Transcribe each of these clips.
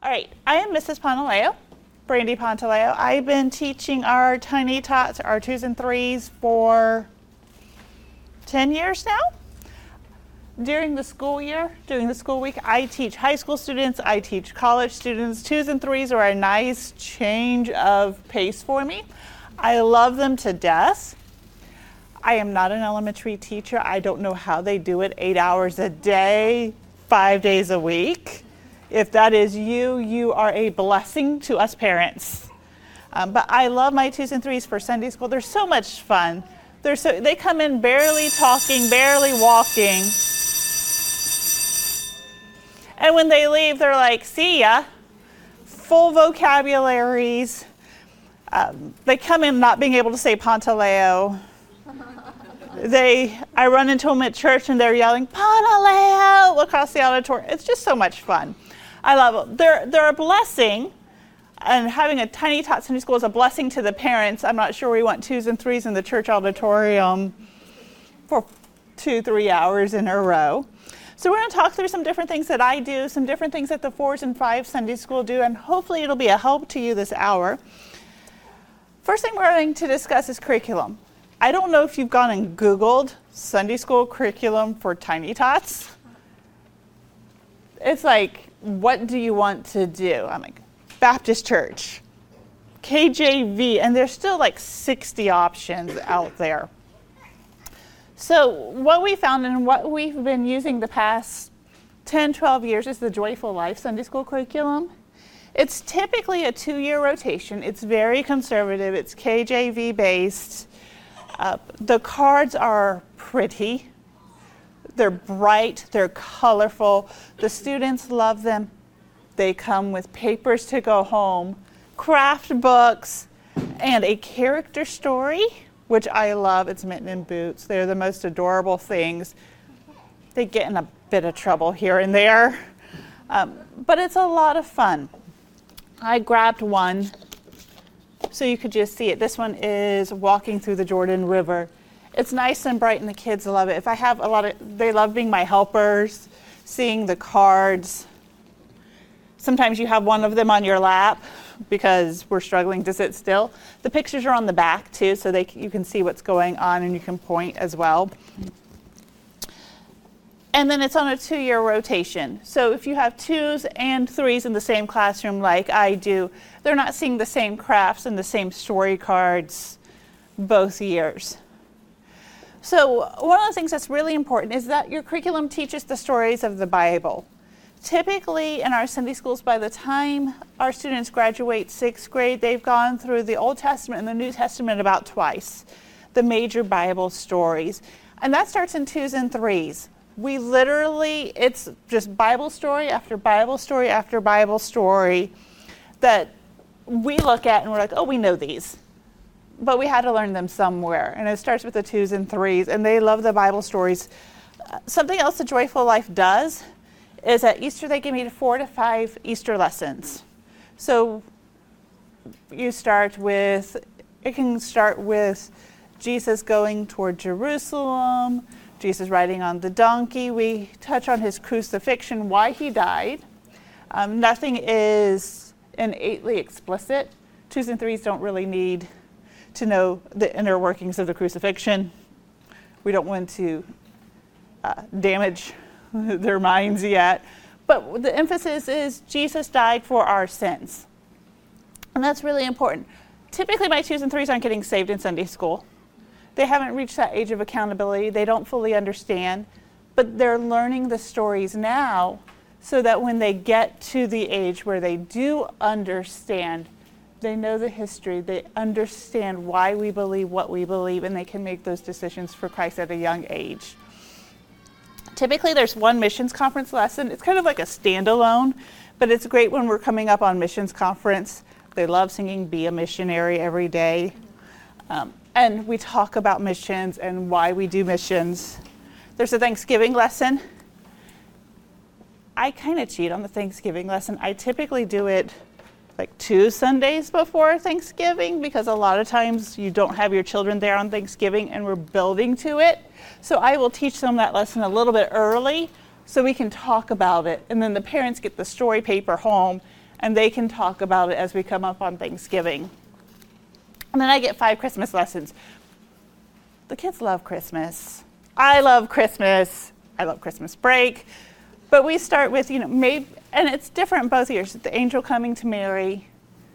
All right, I am Mrs. Pantaleo, Brandy Pantaleo. I've been teaching our tiny tots, our 2s and 3s for 10 years now. During the school week, I teach high school students, I teach college students. 2s and 3s are a nice change of pace for me. I love them to death. I am not an elementary teacher. I don't know how they do it 8 hours a day, 5 days a week. If that is you, you are a blessing to us parents. But I love my 2s and 3s for Sunday school. They're so much fun. They come in barely talking, barely walking. And when they leave, they're like, see ya. Full vocabularies. They come in not being able to say Pantaleo. I run into them at church and they're yelling, Pantaleo, across the auditorium. It's just so much fun. I love it. They're a blessing, and having a tiny tot Sunday school is a blessing to the parents. I'm not sure we want 2s and 3s in the church auditorium for 2-3 hours in a row. So we're going to talk through some different things that I do, some different things that the 4s and 5s Sunday school do, and hopefully it'll be a help to you this hour. First thing we're going to discuss is curriculum. I don't know if you've gone and Googled Sunday school curriculum for tiny tots. It's like, what do you want to do? I'm like, Baptist Church, KJV, and there's still like 60 options out there. So what we found and what we've been using the past 10, 12 years is the Joyful Life Sunday School curriculum. It's typically a 2-year rotation. It's very conservative. It's KJV based. The cards are pretty. They're bright, they're colorful. The students love them. They come with papers to go home, craft books, and a character story, which I love. It's Mitten and Boots. They're the most adorable things. They get in a bit of trouble here and there, but it's a lot of fun. I grabbed one so you could just see it. This one is Walking Through the Jordan River. It's nice and bright and the kids love it. They love being my helpers, seeing the cards. Sometimes you have one of them on your lap because we're struggling to sit still. The pictures are on the back too, so you can see what's going on and you can point as well. And then it's on a 2-year rotation. So if you have 2s and 3s in the same classroom like I do, they're not seeing the same crafts and the same story cards both years. So one of the things that's really important is that your curriculum teaches the stories of the Bible. Typically in our Sunday schools, by the time our students graduate 6th grade, they've gone through the Old Testament and the New Testament about twice, the major Bible stories. And that starts in 2s and 3s. It's just Bible story after Bible story after Bible story that we look at and we're like, oh, we know these. But we had to learn them somewhere. And it starts with the 2s and 3s, and they love the Bible stories. Something else the Joyful Life does is at Easter they give me 4 to 5 Easter lessons. So it can start with Jesus going toward Jerusalem, Jesus riding on the donkey. We touch on his crucifixion, why he died. Nothing is innately explicit. 2s and 3s don't really need to know the inner workings of the crucifixion. We don't want to damage their minds yet. But the emphasis is Jesus died for our sins. And that's really important. Typically my 2s and 3s aren't getting saved in Sunday school. They haven't reached that age of accountability. They don't fully understand. But they're learning the stories now so that when they get to the age where they do understand, they know the history, they understand why we believe what we believe, and they can make those decisions for Christ at a young age. Typically there's one missions conference lesson. It's kind of like a standalone, but it's great when we're coming up on missions conference. They love singing Be a Missionary every day. And we talk about missions and why we do missions. There's a Thanksgiving lesson. I kind of cheat on the Thanksgiving lesson. I typically do it like 2 Sundays before Thanksgiving because a lot of times you don't have your children there on Thanksgiving and we're building to it. So I will teach them that lesson a little bit early so we can talk about it. And then the parents get the story paper home and they can talk about it as we come up on Thanksgiving. And then I get 5 Christmas lessons. The kids love Christmas. I love Christmas. I love Christmas break. But we start with, maybe, and it's different both years. The angel coming to Mary,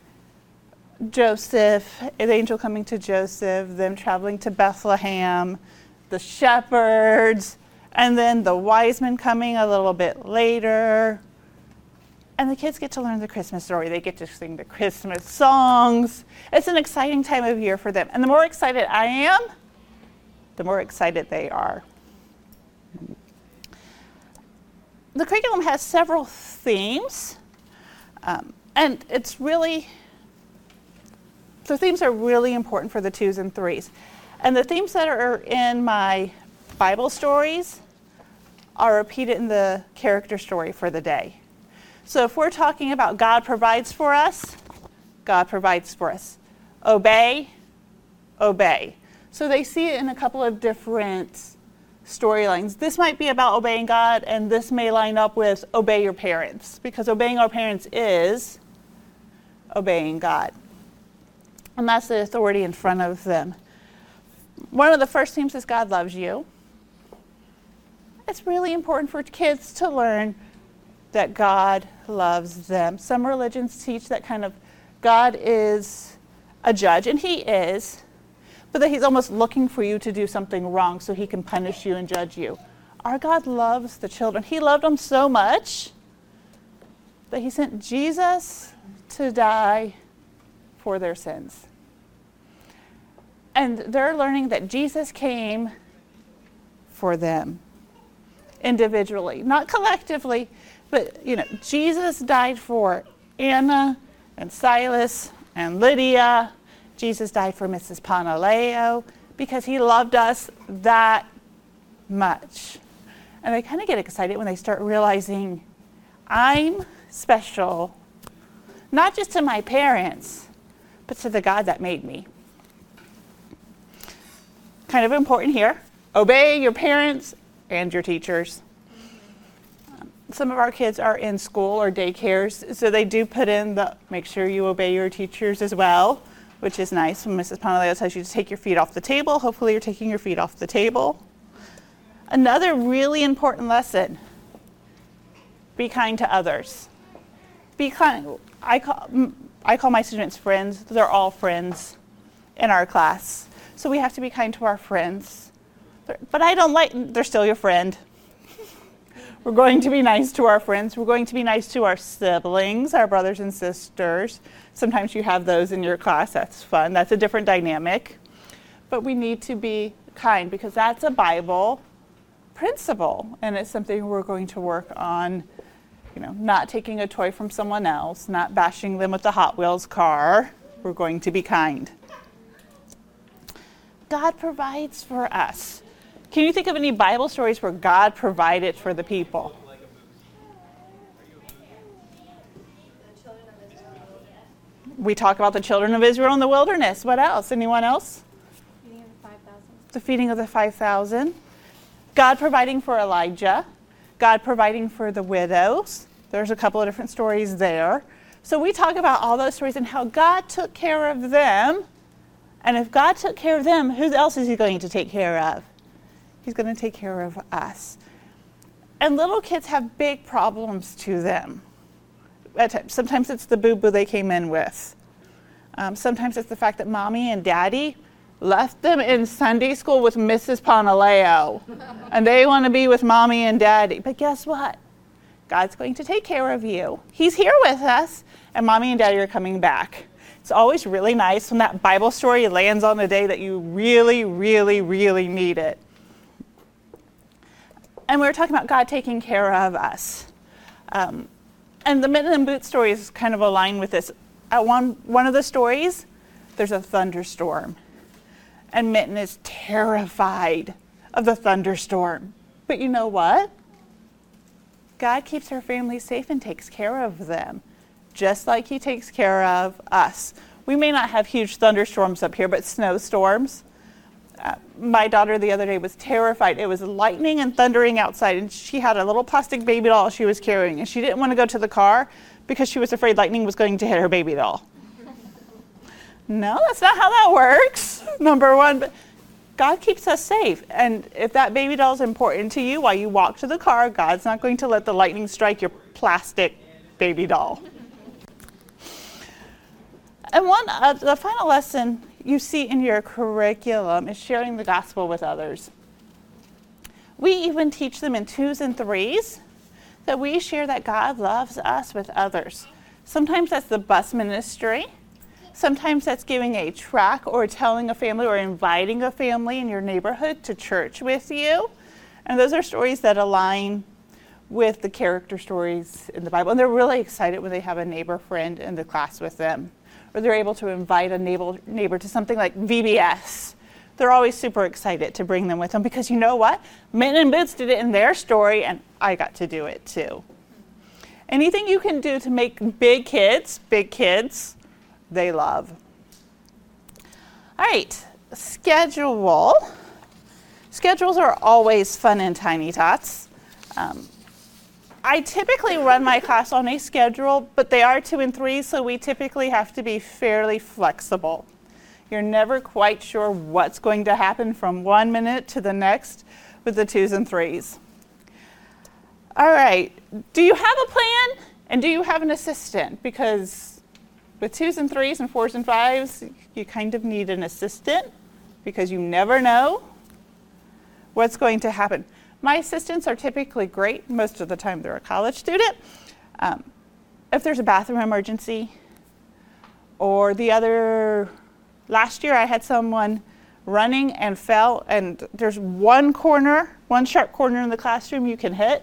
Joseph, the angel coming to Joseph, them traveling to Bethlehem, the shepherds, and then the wise men coming a little bit later. And the kids get to learn the Christmas story. They get to sing the Christmas songs. It's an exciting time of year for them. And the more excited I am, the more excited they are. The curriculum has several themes, and the themes are really important for the 2s and 3s. And the themes that are in my Bible stories are repeated in the character story for the day. So if we're talking about God provides for us, God provides for us. Obey, obey. So they see it in a couple of different storylines. This might be about obeying God, and this may line up with obey your parents, because obeying our parents is obeying God. And that's the authority in front of them. One of the first themes is God loves you. It's really important for kids to learn that God loves them. Some religions teach that kind of God is a judge, and he is, but that he's almost looking for you to do something wrong so he can punish you and judge you. Our God loves the children. He loved them so much that he sent Jesus to die for their sins. And they're learning that Jesus came for them individually, not collectively, but Jesus died for Anna and Silas and Lydia. Jesus died for Mrs. Panaleo because he loved us that much. And they kind of get excited when they start realizing I'm special, not just to my parents, but to the God that made me. Kind of important here. Obey your parents and your teachers. Some of our kids are in school or daycares, so they do put in make sure you obey your teachers as well, which is nice. When Mrs. Panaleo tells you to take your feet off the table, hopefully you're taking your feet off the table. Another really important lesson, be kind to others. Be kind. I call my students friends. They're all friends in our class. So we have to be kind to our friends. But they're still your friend. We're going to be nice to our friends. We're going to be nice to our siblings, our brothers and sisters. Sometimes you have those in your class. That's fun. That's a different dynamic. But we need to be kind because that's a Bible principle. And it's something we're going to work on, not taking a toy from someone else, not bashing them with the Hot Wheels car. We're going to be kind. God provides for us. Can you think of any Bible stories where God provided for the people? We talk about the children of Israel in the wilderness. What else? Anyone else? Feeding of the 5,000. The feeding of the 5,000. God providing for Elijah. God providing for the widows. There's a couple of different stories there. So we talk about all those stories and how God took care of them. And if God took care of them, who else is he going to take care of? He's going to take care of us. And little kids have big problems to them. At times, sometimes it's the boo-boo they came in with. Sometimes it's the fact that mommy and daddy left them in Sunday school with Mrs. Panaleo. And they want to be with mommy and daddy. But guess what? God's going to take care of you. He's here with us, and mommy and daddy are coming back. It's always really nice when that Bible story lands on a day that you really, really, really need it. And we were talking about God taking care of us. And the Mitten and Boots stories kind of align with this. At one of the stories, there's a thunderstorm. And Mitten is terrified of the thunderstorm. But you know what? God keeps her family safe and takes care of them, just like he takes care of us. We may not have huge thunderstorms up here, but snowstorms. My daughter the other day was terrified. It was lightning and thundering outside, and she had a little plastic baby doll she was carrying, and she didn't want to go to the car because she was afraid lightning was going to hit her baby doll. No, that's not how that works, number one. But God keeps us safe. And if that baby doll is important to you while you walk to the car, God's not going to let the lightning strike your plastic baby doll. And the final lesson you see in your curriculum is sharing the gospel with others. We even teach them in 2s and 3s that we share that God loves us with others. Sometimes that's the bus ministry. Sometimes that's giving a tract or telling a family or inviting a family in your neighborhood to church with you. And those are stories that align with the character stories in the Bible. And they're really excited when they have a neighbor friend in the class with them. Or they're able to invite a neighbor to something like VBS. They're always super excited to bring them with them because you know what? Men in Boots did it in their story and I got to do it too. Anything you can do to make big kids, they love. All right, schedule. Schedules are always fun in Tiny Tots. I typically run my class on a schedule, but they are 2 and 3, so we typically have to be fairly flexible. You're never quite sure what's going to happen from 1 minute to the next with the 2s and 3s. All right, do you have a plan and do you have an assistant? Because with 2s and 3s and 4s and 5s, you kind of need an assistant because you never know what's going to happen. My assistants are typically great. Most of the time they're a college student. If there's a bathroom emergency, or last year I had someone running and fell, and there's one sharp corner in the classroom you can hit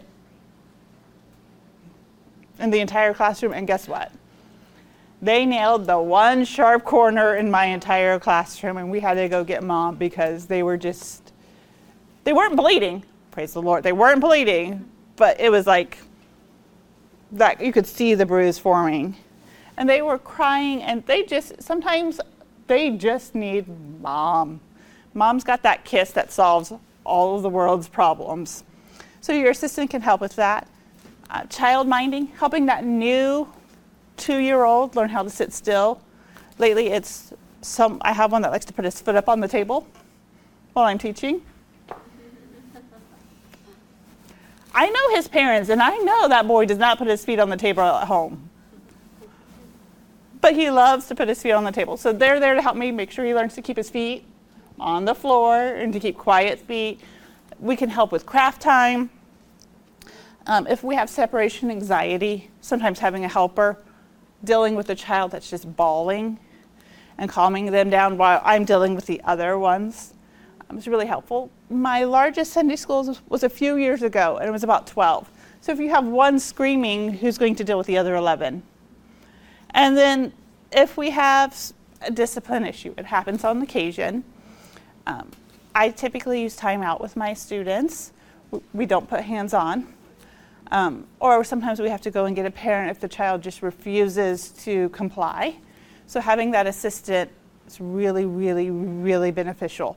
in the entire classroom, and guess what? They nailed the one sharp corner in my entire classroom, and we had to go get mom because they weren't bleeding. Praise the Lord. They weren't bleeding, but it was like that you could see the bruise forming. And they were crying, and sometimes they just need mom. Mom's got that kiss that solves all of the world's problems. So your assistant can help with that. Child minding, helping that new 2-year-old learn how to sit still. Lately, I have one that likes to put his foot up on the table while I'm teaching. I know his parents, and I know that boy does not put his feet on the table at home. But he loves to put his feet on the table. So they're there to help me make sure he learns to keep his feet on the floor and to keep quiet feet. We can help with craft time. If we have separation anxiety, sometimes having a helper, dealing with a child that's just bawling and calming them down while I'm dealing with the other ones. It's really helpful. My largest Sunday school was a few years ago, and it was about 12. So if you have one screaming, who's going to deal with the other 11? And then if we have a discipline issue, it happens on occasion. I typically use timeout with my students. We don't put hands on. Or sometimes we have to go and get a parent if the child just refuses to comply. So having that assistant is really, really, really beneficial.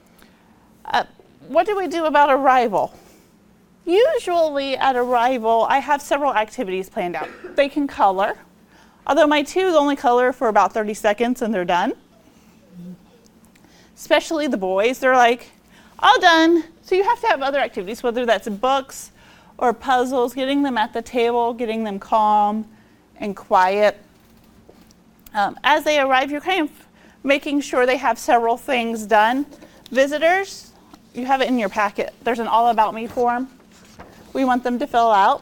What do we do about arrival? Usually at arrival, I have several activities planned out. They can color, although my 2s only color for about 30 seconds and they're done. Especially the boys, they're like, all done. So you have to have other activities, whether that's books or puzzles, getting them at the table, getting them calm and quiet. As they arrive, you're kind of making sure they have several things done. Visitors, you have it in your packet. There's an all about me form we want them to fill out.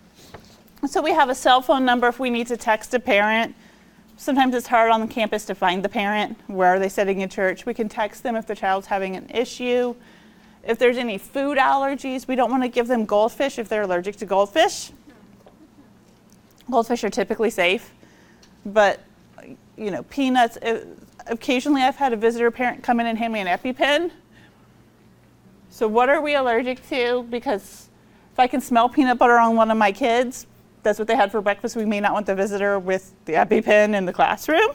So we have a cell phone number if we need to text a parent. Sometimes it's hard on the campus to find the parent. Where are they sitting in church? We can text them if the child's having an issue. If there's any food allergies, we don't want to give them goldfish if they're allergic to goldfish. Goldfish are typically safe, but peanuts. Occasionally I've had a visitor parent come in and hand me an EpiPen. So what are we allergic to? Because if I can smell peanut butter on one of my kids, that's what they had for breakfast, we may not want the visitor with the EpiPen in the classroom.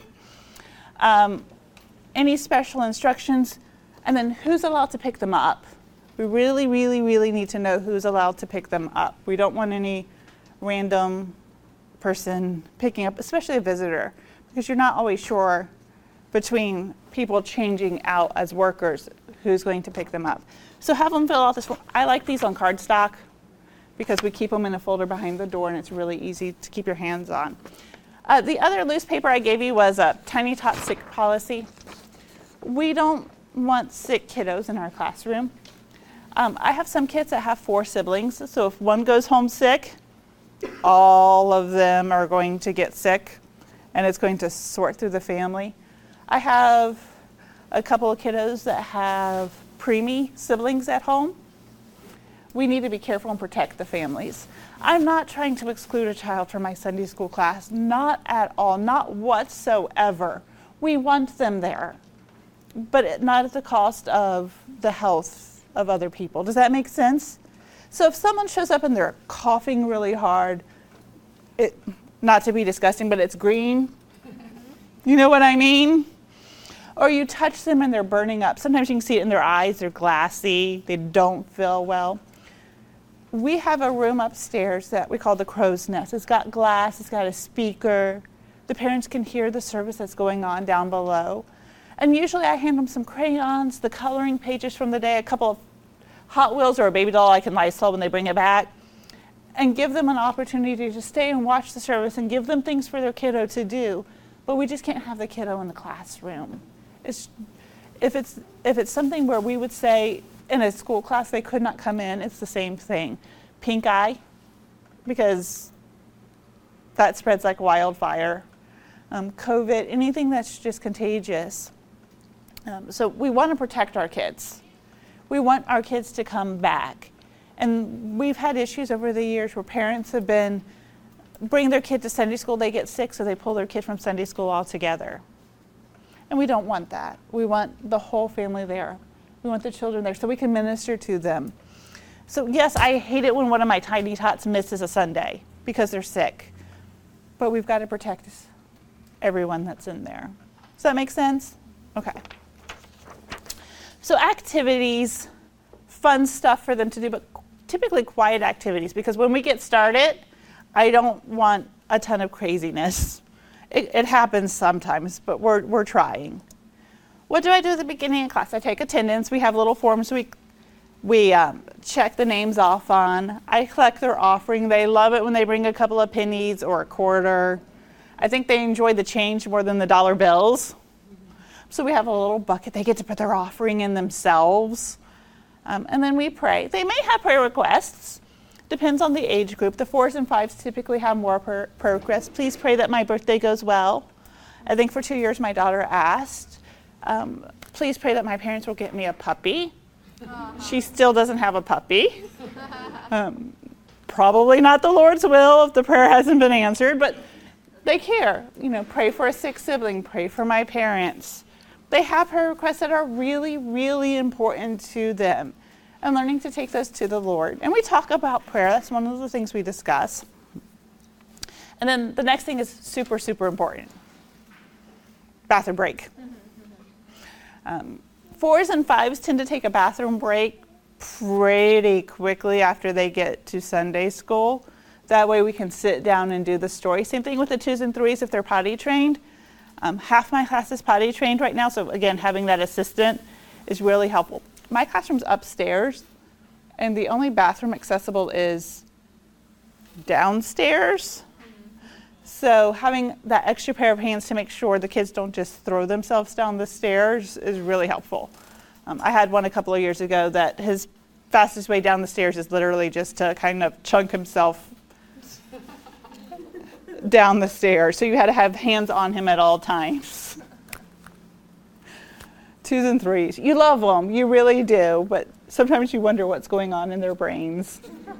Any special instructions, and then who's allowed to pick them up? We really, really, really need to know who's allowed to pick them up. We don't want any random person picking up, especially a visitor, because you're not always sure between people changing out as workers who's going to pick them up. So have them fill out this form. I like these on cardstock because we keep them in a folder behind the door and it's really easy to keep your hands on. The other loose paper I gave you was a Tiny Tot sick policy. We don't want sick kiddos in our classroom. I have some kids that have 4 siblings, so if one goes home sick, all of them are going to get sick, and it's going to sort through the family. I have a couple of kiddos that have preemie siblings at home. We need to be careful and protect the families. I'm not trying to exclude a child from my Sunday school class, not at all, not whatsoever. We want them there, but not at the cost of the health of other people. Does that make sense? So if someone shows up and they're coughing really hard, not to be disgusting, but it's green. You know what I mean? Or you touch them and they're burning up. Sometimes you can see it in their eyes. They're glassy. They don't feel well. We have a room upstairs that we call the crow's nest. It's got glass. It's got a speaker. The parents can hear the service that's going on down below. And usually I hand them some crayons, the coloring pages from the day, a couple of Hot Wheels or a baby doll I can Lysol when they bring it back, and give them an opportunity to stay and watch the service and give them things for their kiddo to do. But we just can't have the kiddo in the classroom. If it's something where we would say in a school class they could not come in, it's the same thing. Pink eye, because that spreads like wildfire. COVID, anything that's just contagious. So we want to protect our kids. We want our kids to come back. And we've had issues over the years where parents have bring their kid to Sunday school, they get sick, so they pull their kid from Sunday school altogether. And we don't want that. We want the whole family there. We want the children there so we can minister to them. So yes, I hate it when one of my tiny tots misses a Sunday because they're sick. But we've got to protect everyone that's in there. Does that make sense? Okay. So activities, fun stuff for them to do, but typically quiet activities, because when we get started, I don't want a ton of craziness. It happens sometimes, but we're trying. What do I do at the beginning of class? I take attendance. We have little forms we check the names off on. I collect their offering. They love it when they bring a couple of pennies or a quarter. I think they enjoy the change more than the dollar bills. So we have a little bucket. They get to put their offering in themselves. And then we pray. They may have prayer requests. Depends on the age group. The 4s and 5s typically have more prayer requests. Please pray that my birthday goes well. I think for 2 years my daughter asked. Please pray that my parents will get me a puppy. She still doesn't have a puppy. Probably not the Lord's will if the prayer hasn't been answered, but they care. Pray for a sick sibling. Pray for my parents. They have prayer requests that are really, really important to them, and learning to take those to the Lord. And we talk about prayer. That's one of the things we discuss. And then the next thing is super, super important. Bathroom break. 4s and 5s tend to take a bathroom break pretty quickly after they get to Sunday school. That way we can sit down and do the story. Same thing with the 2s and 3s if they're potty trained. Half my class is potty trained right now, so again, having that assistant is really helpful. My classroom's upstairs, and the only bathroom accessible is downstairs. So having that extra pair of hands to make sure the kids don't just throw themselves down the stairs is really helpful. I had one a couple of years ago that his fastest way down the stairs is literally just to kind of chunk himself down the stairs. So you had to have hands on him at all times. 2s and 3s. You love them, you really do, but sometimes you wonder what's going on in their brains.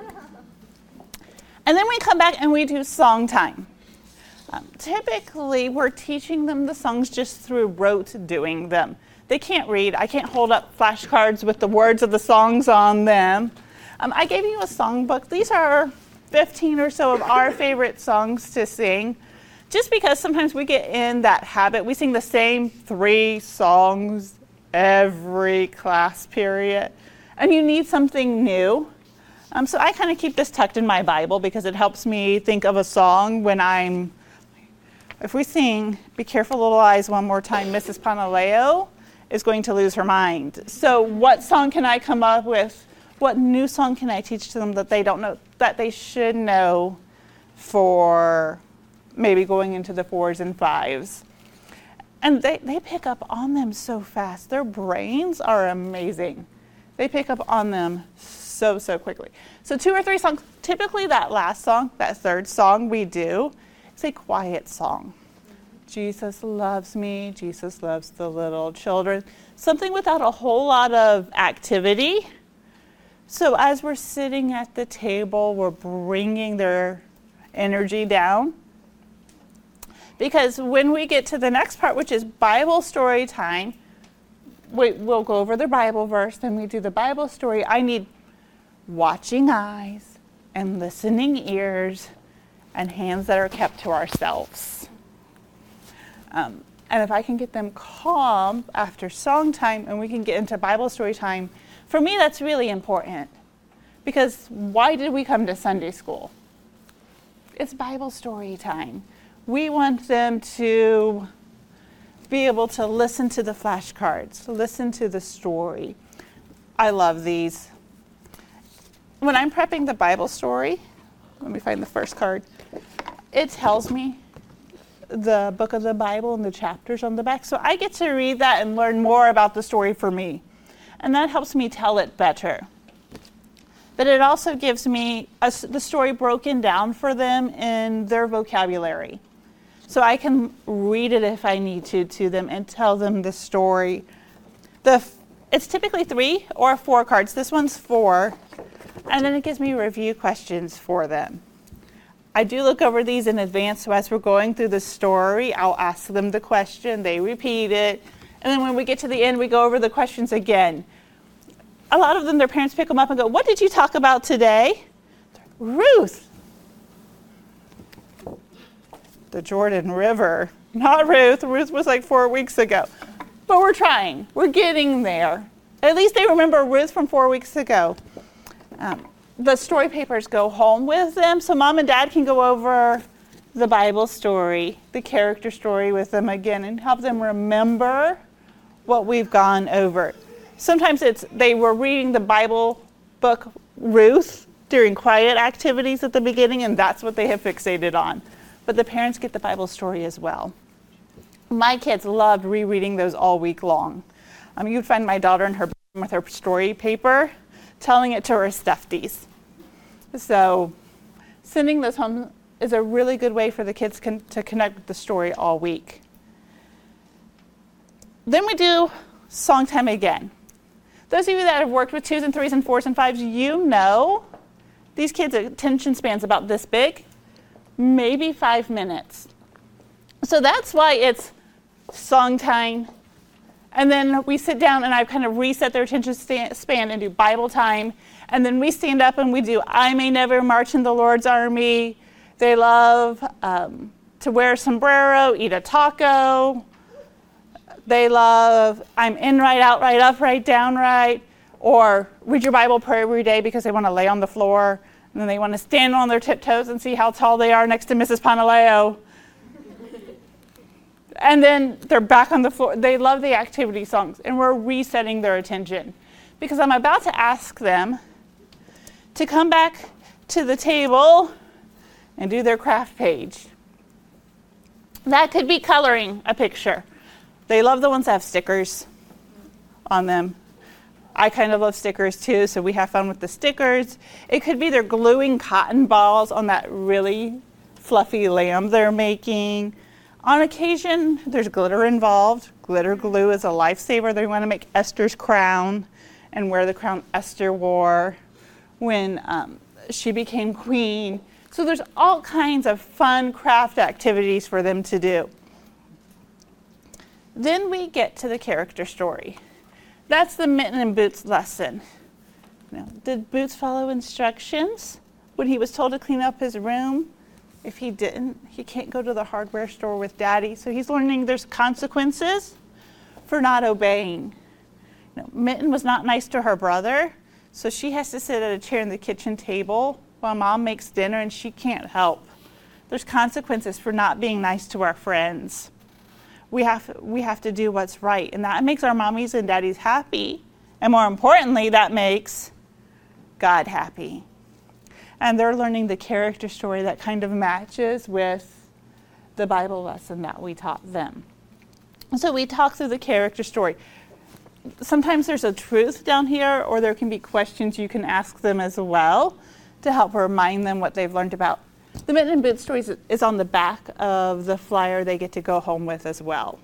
And then we come back and we do song time. Typically, we're teaching them the songs just through rote doing them. They can't read. I can't hold up flashcards with the words of the songs on them. I gave you a songbook. These are 15 or so of our favorite songs to sing, just because sometimes we get in that habit. We sing the same 3 songs every class period, and you need something new. So I kind of keep this tucked in my Bible because it helps me think of a song if we sing Be Careful Little Eyes one more time, Mrs. Panaleo is going to lose her mind. So what song can I come up with? What new song can I teach to them that they don't know, that they should know for maybe going into the 4s and 5s? And they pick up on them so fast. Their brains are amazing. They pick up on them so quickly. So 2 or 3 songs, typically that last song, that third song we do, it's a quiet song. Jesus loves me, Jesus loves the little children. Something without a whole lot of activity. So as we're sitting at the table, we're bringing their energy down. Because when we get to the next part, which is Bible story time, we'll go over the Bible verse, then we do the Bible story. I need watching eyes and listening ears and hands that are kept to ourselves. And if I can get them calm after song time and we can get into Bible story time, for me that's really important. Because why did we come to Sunday school? It's Bible story time. We want them to be able to listen to the flashcards, listen to the story. I love these. When I'm prepping the Bible story, let me find the first card, it tells me the book of the Bible and the chapters on the back. So I get to read that and learn more about the story for me. And that helps me tell it better. But it also gives me the story broken down for them in their vocabulary. So I can read it if I need to them and tell them the story. It's typically 3 or 4 cards. This one's 4. And then it gives me review questions for them. I do look over these in advance, so as we're going through the story, I'll ask them the question, they repeat it, and then when we get to the end, we go over the questions again. A lot of them, their parents pick them up and go, "What did you talk about today?" Ruth. The Jordan River. Not Ruth. Ruth was like 4 weeks ago. But we're trying. We're getting there. At least they remember Ruth from 4 weeks ago. The story papers go home with them, so mom and dad can go over the Bible story, the character story with them again, and help them remember what we've gone over. Sometimes they were reading the Bible book Ruth during quiet activities at the beginning, and that's what they have fixated on. But the parents get the Bible story as well. My kids loved rereading those all week long. You'd find my daughter in her bedroom with her story paper, telling it to her stuffies. So sending those home is a really good way for the kids to connect with the story all week. Then we do song time again. Those of you that have worked with 2s and 3s and 4s and 5s, you know these kids' attention span's about this big, maybe 5 minutes. So that's why it's song time. And then we sit down and I kind of reset their attention span and do Bible time. And then we stand up and we do I May Never March in the Lord's Army. They love to wear a sombrero, eat a taco. They love I'm in right, out right, up right, down right. Or read your Bible, pray every day because they want to lay on the floor. And then they want to stand on their tiptoes and see how tall they are next to Mrs. Panaleo. And then they're back on the floor. They love the activity songs, and we're resetting their attention. Because I'm about to ask them to come back to the table and do their craft page. That could be coloring a picture. They love the ones that have stickers on them. I kind of love stickers too, so we have fun with the stickers. It could be they're gluing cotton balls on that really fluffy lamb they're making. On occasion, there's glitter involved. Glitter glue is a lifesaver. They want to make Esther's crown and wear the crown Esther wore when she became queen. So there's all kinds of fun craft activities for them to do. Then we get to the character story. That's the Mitten and Boots lesson. Now, did Boots follow instructions when he was told to clean up his room? If he didn't, he can't go to the hardware store with Daddy. So he's learning there's consequences for not obeying. Mitten was not nice to her brother, So she has to sit at a chair in the kitchen table while mom makes dinner, and she can't help. There's consequences for not being nice to our friends. We have to do what's right, and that makes our mommies and daddies happy. And more importantly, that makes God happy. And they're learning the character story that kind of matches with the Bible lesson that we taught them. So we talk through the character story. Sometimes there's a truth down here, or there can be questions you can ask them as well to help remind them what they've learned about. The Mitten and Boot Stories is on the back of the flyer they get to go home with as well.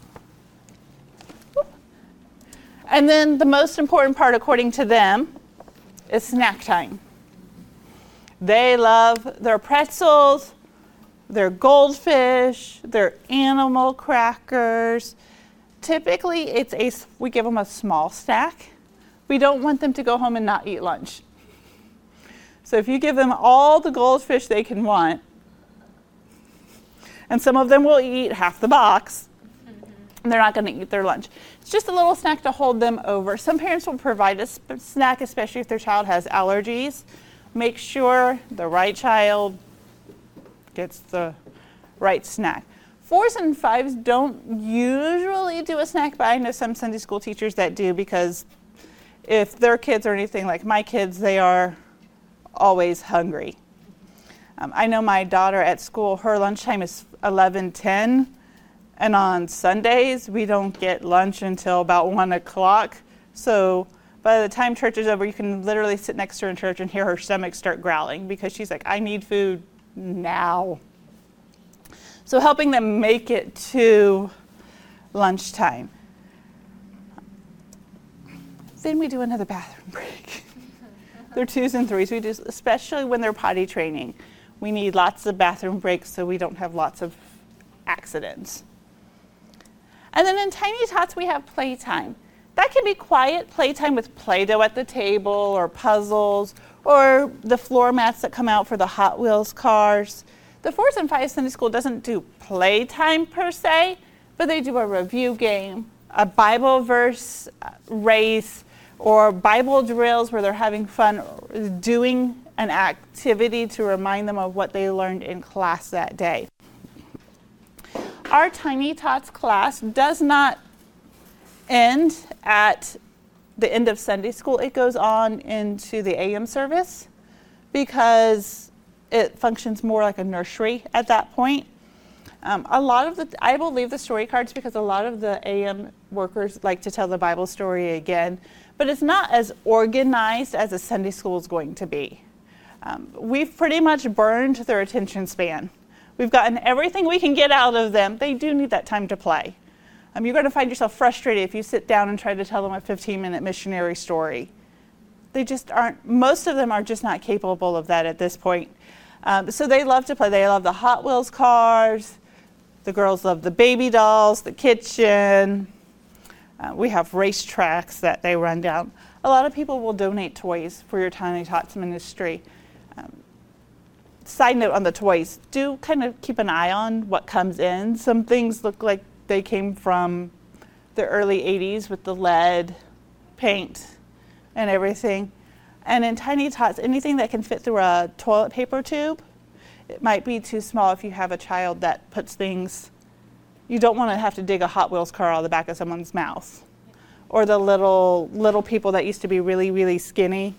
And then the most important part, according to them, is snack time. They love their pretzels, their goldfish, their animal crackers. Typically, we give them a small snack. We don't want them to go home and not eat lunch. So if you give them all the goldfish they can want, and some of them will eat half the box, they're not going to eat their lunch. It's just a little snack to hold them over. Some parents will provide a snack, especially if their child has allergies. Make sure the right child gets the right snack. 4s and 5s don't usually do a snack, but I know some Sunday school teachers that do, because if their kids are anything like my kids, they are always hungry. I know my daughter at school, her lunchtime is 11:10, and on Sundays we don't get lunch until about 1 o'clock. So by the time church is over, you can literally sit next to her in church and hear her stomach start growling, because she's like, I need food now. So helping them make it to lunchtime. Then we do another bathroom break. They're 2s and 3s. We do, especially when they're potty training. We need lots of bathroom breaks so we don't have lots of accidents. And then in Tiny Tots, we have playtime. That can be quiet playtime with Play-Doh at the table, or puzzles, or the floor mats that come out for the Hot Wheels cars. The 4s and 5s Sunday school doesn't do playtime per se, but they do a review game, a Bible verse race, or Bible drills where they're having fun doing an activity to remind them of what they learned in class that day. Our Tiny Tots class does not end at the end of Sunday school. It goes on into the AM service, because it functions more like a nursery at that point. I will leave the story cards because a lot of the AM workers like to tell the Bible story again, but it's not as organized as a Sunday school is going to be. We've pretty much burned their attention span. We've gotten everything we can get out of them. They do need that time to play. You're going to find yourself frustrated if you sit down and try to tell them a 15-minute missionary story. They just aren't, most of them are just not capable of that at this point. So they love to play. They love the Hot Wheels cars. The girls love the baby dolls, the kitchen. We have racetracks that they run down. A lot of people will donate toys for your Tiny Tots ministry. Side note on the toys, do kind of keep an eye on what comes in. Some things look like they came from the early 80s with the lead paint and everything. And in Tiny Tots, anything that can fit through a toilet paper tube, it might be too small if you have a child that puts things. You don't want to have to dig a Hot Wheels car out of the back of someone's mouth. Or the little people that used to be really, really skinny.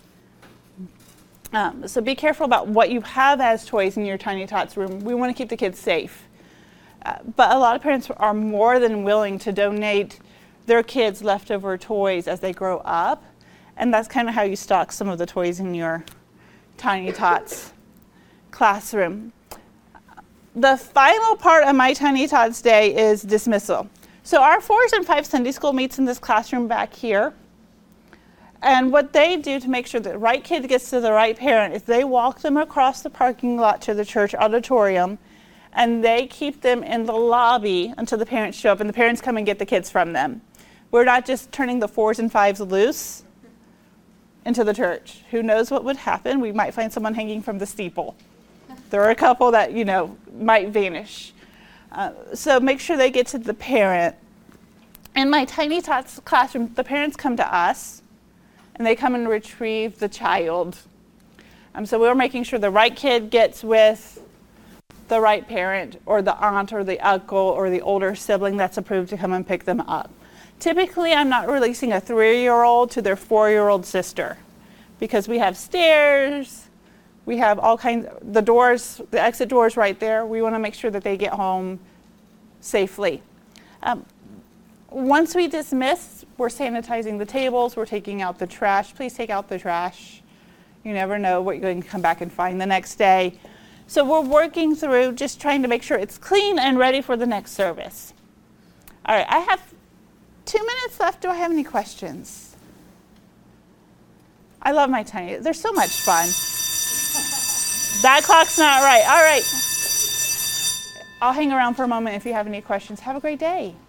So be careful about what you have as toys in your Tiny Tots room. We want to keep the kids safe. But a lot of parents are more than willing to donate their kids' leftover toys as they grow up. And that's kind of how you stock some of the toys in your Tiny Tots classroom. The final part of my Tiny Tots day is dismissal. So our 4s and 5s Sunday school meets in this classroom back here. And what they do to make sure that the right kid gets to the right parent is they walk them across the parking lot to the church auditorium, and they keep them in the lobby until the parents show up, and the parents come and get the kids from them. We're not just turning the 4s and 5s loose into the church. Who knows what would happen? We might find someone hanging from the steeple. There are a couple that, might vanish. So make sure they get to the parent. In my Tiny Tots classroom, the parents come to us, and they come and retrieve the child. So we're making sure the right kid gets with the right parent or the aunt or the uncle or the older sibling that's approved to come and pick them up. Typically, I'm not releasing a 3-year-old to their 4-year-old sister because we have stairs, we have all kinds, the doors, the exit doors right there. We want to make sure that they get home safely. Once we dismiss, we're sanitizing the tables, we're taking out the trash. Please take out the trash. You never know what you're going to come back and find the next day. So we're working through just trying to make sure it's clean and ready for the next service. All right, I have 2 minutes left. Do I have any questions? I love my tiny, they're so much fun. That clock's not right. All right. I'll hang around for a moment if you have any questions. Have a great day.